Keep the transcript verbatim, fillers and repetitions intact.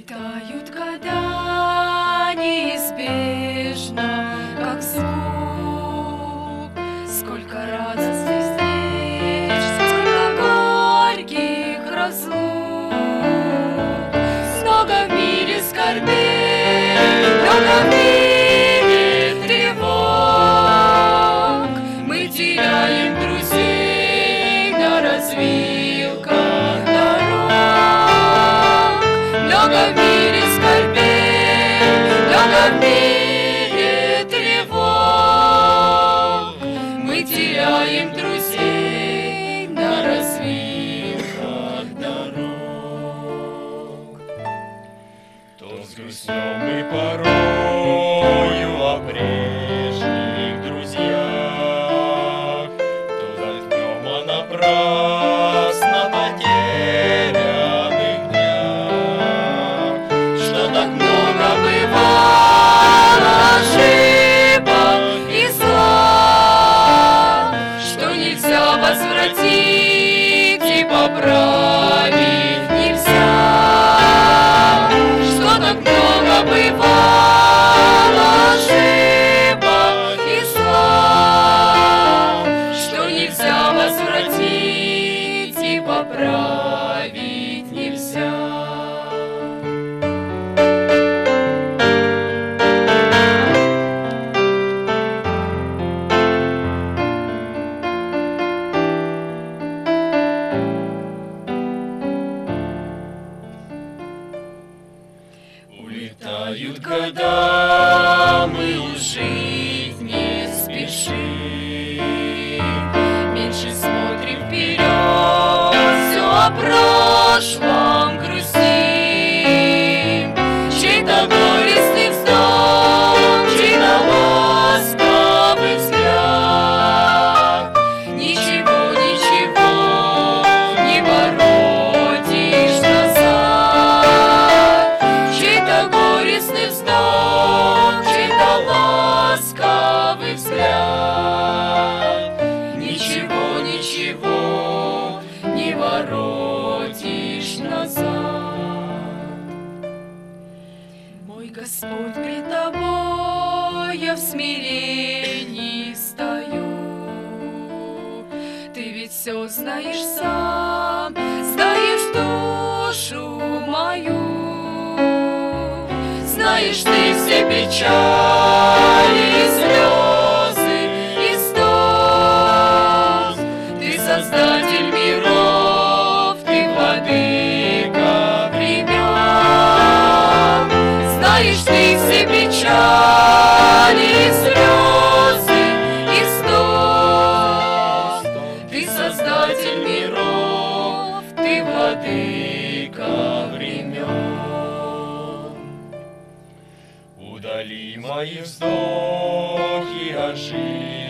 Улетают года неизбежно, как звук. Сколько радостных встреч, сколько горьких разлук. Много в мире скорбей, много в мире тревог. Мы теряем друзей на развилках дорог. Много в мире скорбей, много в мире тревог. Мы теряем друзей на развилках дорог. То взгрустнем мы порою о прежних друзьях, то вздохнем о напрасно потерянных днях. Что так много бывало ошибок и зла, что нельзя возвратить и поправить нельзя. Что так много бывало ошибок и зла, что нельзя возвратить и поправить нельзя. Улетают года, мы уж жить не спешим, Меньше смотрим вперед, все о прошлом грустим. Чей-то горестный вздох, чей-то ласковый взгляд. Ничего, ничего не воротишь назад. Чей-то горестный вздох, чей-то ласковый взгляд. Ничего, ничего не воротишь назад. Мой Господь, пред тобой я в смирении стою. Ты ведь все знаешь сам, знаешь душу мою. Знаешь ты все печали, слезы и слез. Ты создатель миров, ты владыка времен. Знаешь ты все печали, слезы и слез. Ты создатель миров, ты владыка времен. удали мои вздохи от жизни.